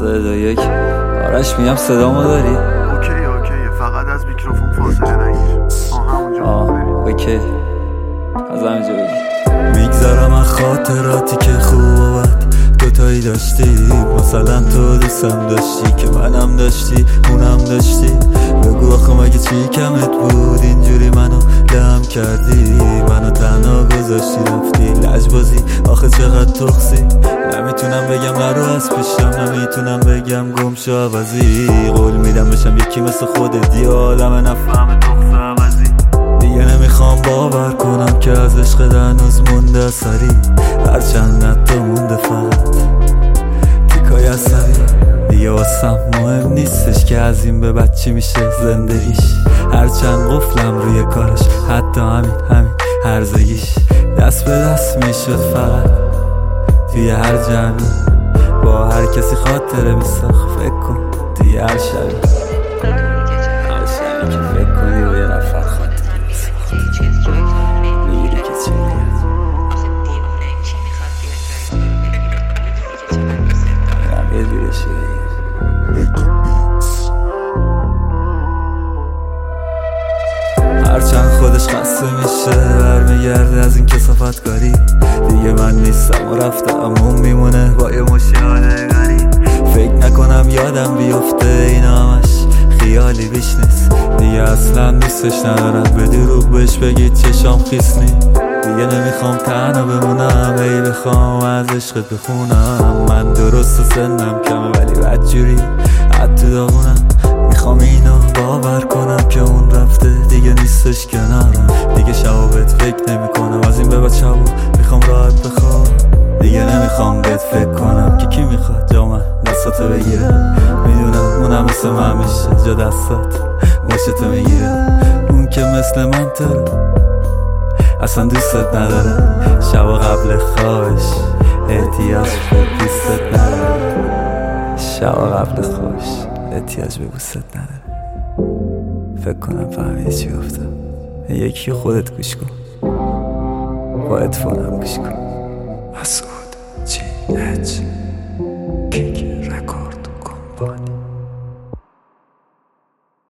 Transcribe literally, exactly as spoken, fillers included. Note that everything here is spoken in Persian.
سه دو یک. آرش میگم صدامو داری؟ اوکی اوکی، فقط از میکروفون فاصله نگیر. آه همونجا آه بریم. اوکی، از همینجا بگی. میگذرم از خاطراتی که خوب و بد دوتایی داشتی، مثلا تو دوستم داشتی که منم داشتی اونم داشتی. بگو آخه مگه چی کمت بود اینجوری منو لم کردی، منو تنها گذاشتی رفتی لجبازی. آخه چقدر تخسی، نمیتونم بگم نرو از پیشم، نمیتونم بگم گم شو عوضی. قول میدم بشم یکی مثل خودت، یه آدم نفهم تخص عوضی. دیگه نمیخوام باور کنم که از عشق هنوز مونده سری، هرچند نتا مونده فقط تیکای عصبی. دیگه واسم مهم نیستش که از این به بعد چی میشه زندگیش، هرچند قفلم روی کارش، حتی همین همین هرزگیش. دست به دست میشد فقط توی هر جمعی، با هر کسی خاطره میساخت. فکر کن توی هر شبی، هر شبی که فکر کنی و یه نفر خاطره میساخت، میگیری که چه میگم یه جوری شده. هرچند خودش خسته میشه برمیگرده از این کثافت کاری. دیگه من نیستم و رفتم اون میمونه با یه مشیاله غریب. فکر نکنم یادم بیفته اینا همش خیالی بیش نیست. دیگه اصلا دوستش ندارم به دروغ بهش بگید چشام خیس نی. دیگه نمیخوام تنها بمونم ای بخوام از عشقت بخونم. من درست سنم کمه ولی بدجوری حتی داغونم. میخوام اینو باور کنم که اون رفته دیگه نیستش کنارم. دیگه شبابت فکر نمی کنم، از این به بعد شبا میخوام راحت بخوام. دیگه نمیخوام بهت فکر کنم که کی میخواد جا من دستاتو بگیره. میدونم اونم مثل من میشه جا دستات مشتو میگیره. اون که مثل من تره اصلا دوستت نداره، شبا قبل خواهش احتیاج به دوستت نداره، شبا قبل خواهش احتیاج به دوستت نداره. فکر کنم فهمیدی چی گفتم. یکی خودت گوش کن، با ادفونم گوش کن. مسعود جی اچ